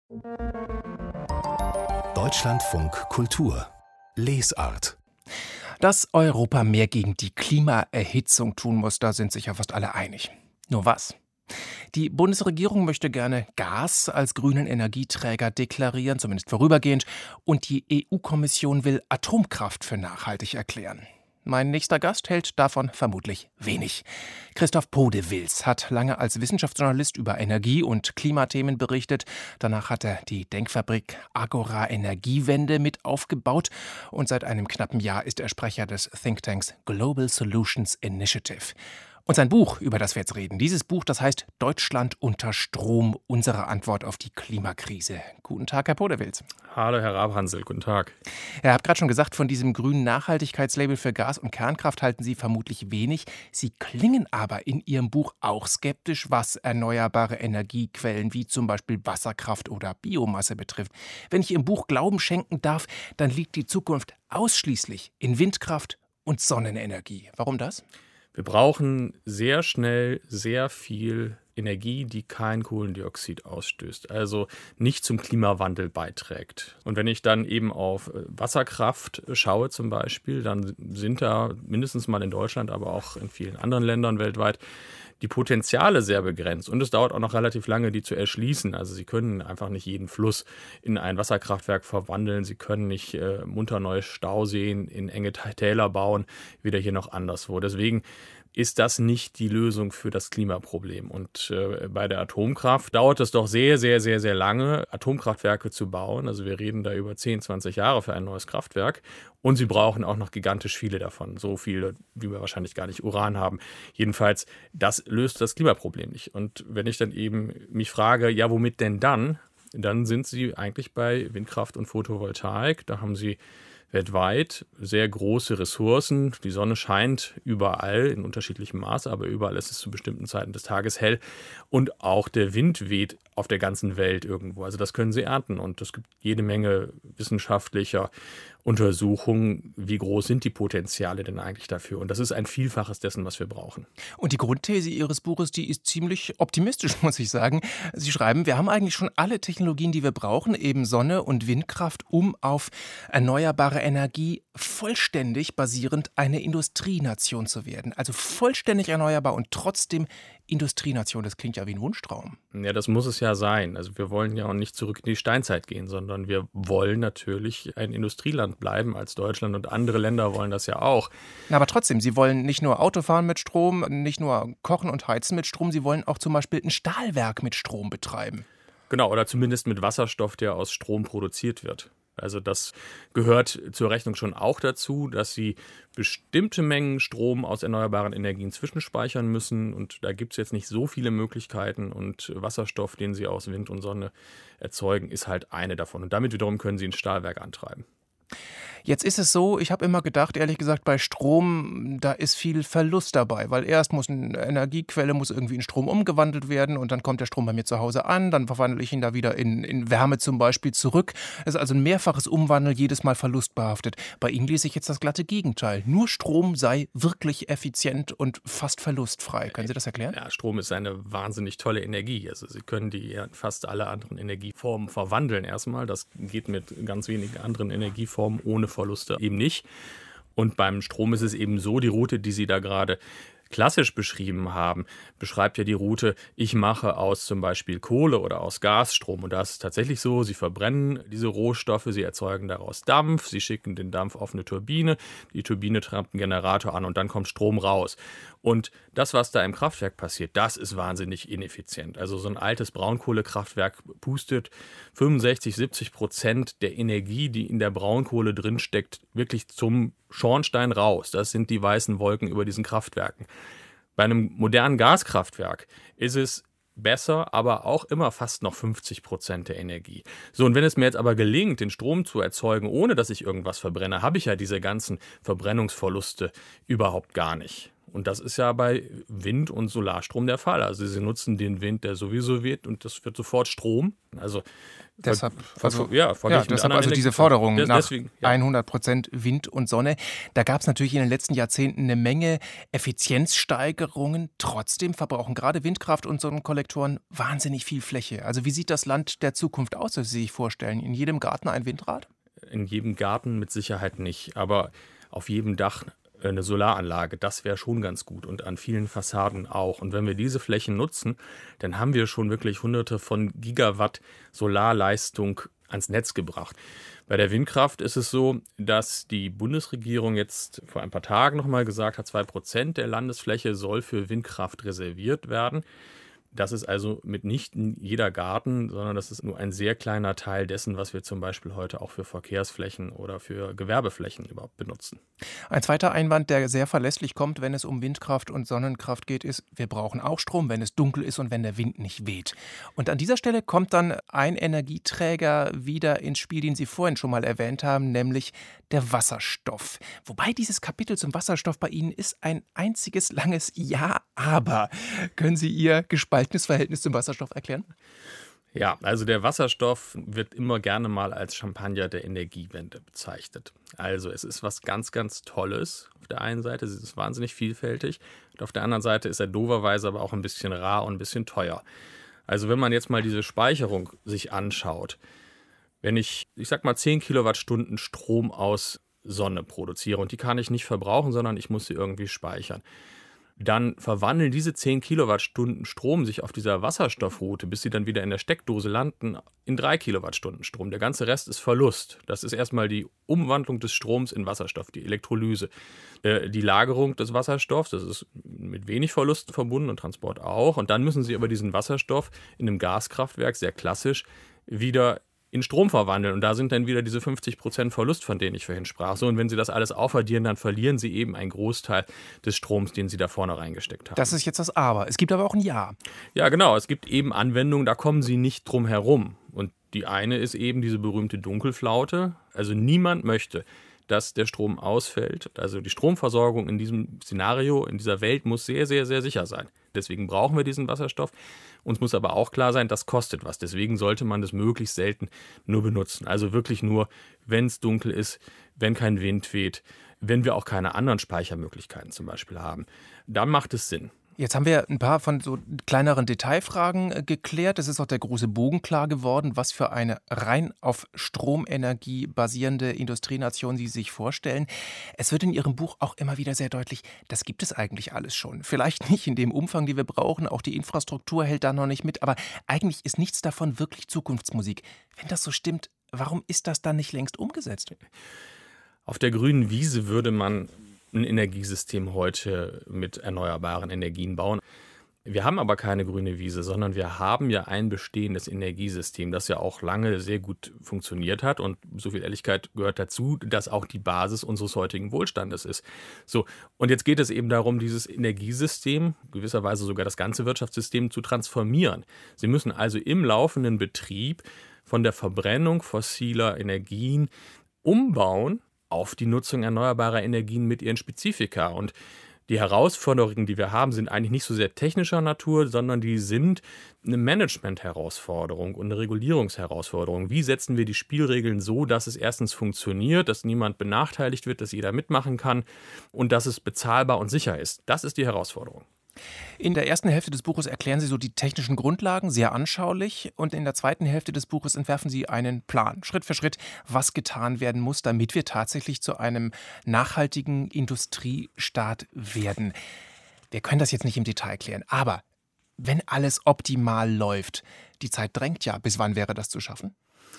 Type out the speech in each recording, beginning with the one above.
Deutschlandfunk Kultur Lesart. Dass Europa mehr gegen die Klimaerhitzung tun muss, da sind sich ja fast alle einig. Nur was? Die Bundesregierung möchte gerne Gas als grünen Energieträger deklarieren, zumindest vorübergehend, und die EU-Kommission will Atomkraft für nachhaltig erklären. Mein nächster Gast hält davon vermutlich wenig. Christoph Podewils hat lange als Wissenschaftsjournalist über Energie- und Klimathemen berichtet. Danach hat er die Denkfabrik Agora Energiewende mit aufgebaut und seit einem knappen Jahr ist er Sprecher des Thinktanks Global Solutions Initiative. Und sein Buch, über das wir jetzt reden, dieses Buch, das heißt Deutschland unter Strom, unsere Antwort auf die Klimakrise. Guten Tag, Herr Podewils. Hallo, Herr Rabhansel, guten Tag. Ihr habt gerade schon gesagt, von diesem grünen Nachhaltigkeitslabel für Gas- und Kernkraft halten Sie vermutlich wenig. Sie klingen aber in Ihrem Buch auch skeptisch, was erneuerbare Energiequellen wie zum Beispiel Wasserkraft oder Biomasse betrifft. Wenn ich Ihrem Buch Glauben schenken darf, dann liegt die Zukunft ausschließlich in Windkraft und Sonnenenergie. Warum das? Wir brauchen sehr schnell sehr viel Energie, die kein Kohlendioxid ausstößt, also nicht zum Klimawandel beiträgt. Und wenn ich dann eben auf Wasserkraft schaue zum Beispiel, dann sind da mindestens mal in Deutschland, aber auch in vielen anderen Ländern weltweit die Potenziale sehr begrenzt. Und es dauert auch noch relativ lange, die zu erschließen. Also Sie können einfach nicht jeden Fluss in ein Wasserkraftwerk verwandeln. Sie können nicht munter neue Stauseen in enge Täler bauen, weder hier noch anderswo. Deswegen ist das nicht die Lösung für das Klimaproblem. Und bei der Atomkraft dauert es doch sehr, sehr, sehr, sehr lange, Atomkraftwerke zu bauen. Also wir reden da über 10, 20 Jahre für ein neues Kraftwerk. Und sie brauchen auch noch gigantisch viele davon. So viele, wie wir wahrscheinlich gar nicht Uran haben. Jedenfalls, das löst das Klimaproblem nicht. Und wenn ich dann eben mich frage, ja, womit denn dann? Dann sind sie eigentlich bei Windkraft und Photovoltaik. Da haben sie weltweit sehr große Ressourcen. Die Sonne scheint überall in unterschiedlichem Maße, aber überall ist es zu bestimmten Zeiten des Tages hell. Und auch der Wind weht auf der ganzen Welt irgendwo. Also das können sie ernten. Und es gibt jede Menge wissenschaftlicher Untersuchungen, wie groß sind die Potenziale denn eigentlich dafür. Und das ist ein Vielfaches dessen, was wir brauchen. Und die Grundthese Ihres Buches, die ist ziemlich optimistisch, muss ich sagen. Sie schreiben, wir haben eigentlich schon alle Technologien, die wir brauchen, eben Sonne und Windkraft, um auf erneuerbare Energie vollständig basierend eine Industrienation zu werden. Also vollständig erneuerbar und trotzdem Industrienation. Das klingt ja wie ein Wunschtraum. Ja, das muss es ja sein. Also wir wollen ja auch nicht zurück in die Steinzeit gehen, sondern wir wollen natürlich ein Industrieland bleiben als Deutschland und andere Länder wollen das ja auch. Na, aber trotzdem, Sie wollen nicht nur Autofahren mit Strom, nicht nur kochen und heizen mit Strom, Sie wollen auch zum Beispiel ein Stahlwerk mit Strom betreiben. Genau, oder zumindest mit Wasserstoff, der aus Strom produziert wird. Also das gehört zur Rechnung schon auch dazu, dass sie bestimmte Mengen Strom aus erneuerbaren Energien zwischenspeichern müssen. Und da gibt es jetzt nicht so viele Möglichkeiten. Und Wasserstoff, den sie aus Wind und Sonne erzeugen, ist halt eine davon. Und damit wiederum können sie ein Stahlwerk antreiben. Jetzt ist es so, ich habe immer gedacht, ehrlich gesagt, bei Strom, da ist viel Verlust dabei, weil erst muss eine Energiequelle muss irgendwie in Strom umgewandelt werden und dann kommt der Strom bei mir zu Hause an, dann verwandle ich ihn da wieder in Wärme zum Beispiel zurück. Es ist also ein mehrfaches Umwandeln, jedes Mal verlustbehaftet. Bei Ihnen lese ich jetzt das glatte Gegenteil. Nur Strom sei wirklich effizient und fast verlustfrei. Können Sie das erklären? Ja, Strom ist eine wahnsinnig tolle Energie. Also Sie können die in fast alle anderen Energieformen verwandeln erstmal. Das geht mit ganz wenigen anderen Energieformen ohne Verluste eben nicht. Und beim Strom ist es eben so, die Route, die Sie da gerade klassisch beschrieben haben, beschreibt ja die Route, ich mache aus zum Beispiel Kohle oder aus Gas Strom. Und das ist tatsächlich so, sie verbrennen diese Rohstoffe, sie erzeugen daraus Dampf, sie schicken den Dampf auf eine Turbine, die Turbine treibt einen Generator an und dann kommt Strom raus. Und das, was da im Kraftwerk passiert, das ist wahnsinnig ineffizient. Also so ein altes Braunkohlekraftwerk pustet 65-70% der Energie, die in der Braunkohle drinsteckt, wirklich zum Schornstein raus. Das sind die weißen Wolken über diesen Kraftwerken. Bei einem modernen Gaskraftwerk ist es besser, aber auch immer fast noch 50% der Energie. So, und wenn es mir jetzt aber gelingt, den Strom zu erzeugen, ohne dass ich irgendwas verbrenne, habe ich ja diese ganzen Verbrennungsverluste überhaupt gar nicht. Und das ist ja bei Wind- und Solarstrom der Fall. Also sie nutzen den Wind, der sowieso weht, und das wird sofort Strom. Also deshalb diese Energien. Forderung nach Deswegen, 100% Wind und Sonne. Da gab es natürlich in den letzten Jahrzehnten eine Menge Effizienzsteigerungen. Trotzdem verbrauchen gerade Windkraft und Sonnenkollektoren wahnsinnig viel Fläche. Also wie sieht das Land der Zukunft aus, das Sie sich vorstellen? In jedem Garten ein Windrad? In jedem Garten mit Sicherheit nicht, aber auf jedem Dach eine Solaranlage, das wäre schon ganz gut, und an vielen Fassaden auch. Und wenn wir diese Flächen nutzen, dann haben wir schon wirklich Hunderte von Gigawatt Solarleistung ans Netz gebracht. Bei der Windkraft ist es so, dass die Bundesregierung jetzt vor ein paar Tagen nochmal gesagt hat, 2% der Landesfläche soll für Windkraft reserviert werden. Das ist also mitnichten jeder Garten, sondern das ist nur ein sehr kleiner Teil dessen, was wir zum Beispiel heute auch für Verkehrsflächen oder für Gewerbeflächen überhaupt benutzen. Ein zweiter Einwand, der sehr verlässlich kommt, wenn es um Windkraft und Sonnenkraft geht, ist, wir brauchen auch Strom, wenn es dunkel ist und wenn der Wind nicht weht. Und an dieser Stelle kommt dann ein Energieträger wieder ins Spiel, den Sie vorhin schon mal erwähnt haben, nämlich der Wasserstoff. Wobei dieses Kapitel zum Wasserstoff bei Ihnen ist ein einziges langes Ja, aber. Können Sie Ihr gespaltenes Verhältnis zum Wasserstoff erklären? Ja, also der Wasserstoff wird immer gerne mal als Champagner der Energiewende bezeichnet. Also es ist was ganz, ganz Tolles. Auf der einen Seite ist es wahnsinnig vielfältig und auf der anderen Seite ist er doverweise aber auch ein bisschen rar und ein bisschen teuer. Also wenn man jetzt mal diese Speicherung sich anschaut, wenn ich sag mal 10 Kilowattstunden Strom aus Sonne produziere und die kann ich nicht verbrauchen, sondern ich muss sie irgendwie speichern, dann verwandeln diese 10 Kilowattstunden Strom sich auf dieser Wasserstoffroute, bis sie dann wieder in der Steckdose landen, in 3 Kilowattstunden Strom. Der ganze Rest ist Verlust. Das ist erstmal die Umwandlung des Stroms in Wasserstoff, die Elektrolyse. Die Lagerung des Wasserstoffs, das ist mit wenig Verlusten verbunden und Transport auch. Und dann müssen sie aber diesen Wasserstoff in einem Gaskraftwerk, sehr klassisch, wieder in Strom verwandeln. Und da sind dann wieder diese 50% Verlust, von denen ich vorhin sprach. So, und wenn Sie das alles aufaddieren, dann verlieren Sie eben einen Großteil des Stroms, den Sie da vorne reingesteckt haben. Das ist jetzt das Aber. Es gibt aber auch ein Ja. Ja, genau. Es gibt eben Anwendungen, da kommen Sie nicht drum herum. Und die eine ist eben diese berühmte Dunkelflaute. Also niemand möchte, dass der Strom ausfällt. Also die Stromversorgung in diesem Szenario, in dieser Welt muss sehr, sehr, sehr sicher sein. Deswegen brauchen wir diesen Wasserstoff. Uns muss aber auch klar sein, das kostet was. Deswegen sollte man das möglichst selten nur benutzen. Also wirklich nur, wenn es dunkel ist, wenn kein Wind weht, wenn wir auch keine anderen Speichermöglichkeiten zum Beispiel haben. Dann macht es Sinn. Jetzt haben wir ein paar von so kleineren Detailfragen geklärt. Es ist auch der große Bogen klar geworden, was für eine rein auf Stromenergie basierende Industrienation Sie sich vorstellen. Es wird in Ihrem Buch auch immer wieder sehr deutlich, das gibt es eigentlich alles schon. Vielleicht nicht in dem Umfang, den wir brauchen, auch die Infrastruktur hält da noch nicht mit, aber eigentlich ist nichts davon wirklich Zukunftsmusik. Wenn das so stimmt, warum ist das dann nicht längst umgesetzt? Auf der grünen Wiese würde man ein Energiesystem heute mit erneuerbaren Energien bauen. Wir haben aber keine grüne Wiese, sondern wir haben ja ein bestehendes Energiesystem, das ja auch lange sehr gut funktioniert hat, und so viel Ehrlichkeit gehört dazu, dass auch die Basis unseres heutigen Wohlstandes ist. So, und jetzt geht es eben darum, dieses Energiesystem, gewisserweise sogar das ganze Wirtschaftssystem, zu transformieren. Sie müssen also im laufenden Betrieb von der Verbrennung fossiler Energien umbauen auf die Nutzung erneuerbarer Energien mit ihren Spezifika. Und die Herausforderungen, die wir haben, sind eigentlich nicht so sehr technischer Natur, sondern die sind eine Management-Herausforderung und eine Regulierungsherausforderung. Wie setzen wir die Spielregeln so, dass es erstens funktioniert, dass niemand benachteiligt wird, dass jeder mitmachen kann und dass es bezahlbar und sicher ist? Das ist die Herausforderung. In der ersten Hälfte des Buches erklären Sie so die technischen Grundlagen sehr anschaulich, und in der zweiten Hälfte des Buches entwerfen Sie einen Plan, Schritt für Schritt, was getan werden muss, damit wir tatsächlich zu einem nachhaltigen Industriestaat werden. Wir können das jetzt nicht im Detail klären, aber wenn alles optimal läuft, die Zeit drängt ja, bis wann wäre das zu schaffen?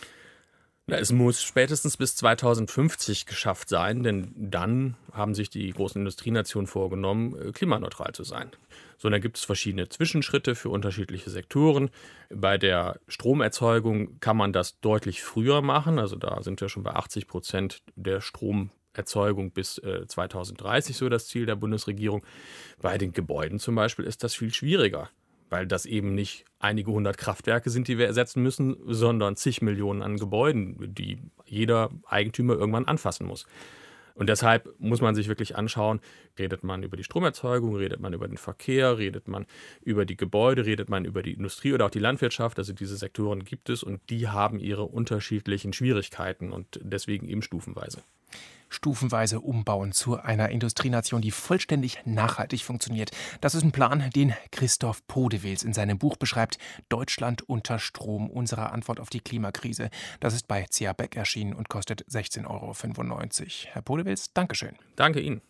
Es muss spätestens bis 2050 geschafft sein, denn dann haben sich die großen Industrienationen vorgenommen, klimaneutral zu sein. So, und da gibt es verschiedene Zwischenschritte für unterschiedliche Sektoren. Bei der Stromerzeugung kann man das deutlich früher machen. Also da sind wir schon bei 80% der Stromerzeugung bis 2030, so das Ziel der Bundesregierung. Bei den Gebäuden zum Beispiel ist das viel schwieriger, weil das eben nicht einige hundert Kraftwerke sind, die wir ersetzen müssen, sondern zig Millionen an Gebäuden, die jeder Eigentümer irgendwann anfassen muss. Und deshalb muss man sich wirklich anschauen, redet man über die Stromerzeugung, redet man über den Verkehr, redet man über die Gebäude, redet man über die Industrie oder auch die Landwirtschaft. Also diese Sektoren gibt es und die haben ihre unterschiedlichen Schwierigkeiten und deswegen eben stufenweise. Stufenweise umbauen zu einer Industrienation, die vollständig nachhaltig funktioniert. Das ist ein Plan, den Christoph Podewils in seinem Buch beschreibt. Deutschland unter Strom, unsere Antwort auf die Klimakrise. Das ist bei C.A. Beck erschienen und kostet 16,95 €. Herr Podewils, Dankeschön. Danke Ihnen.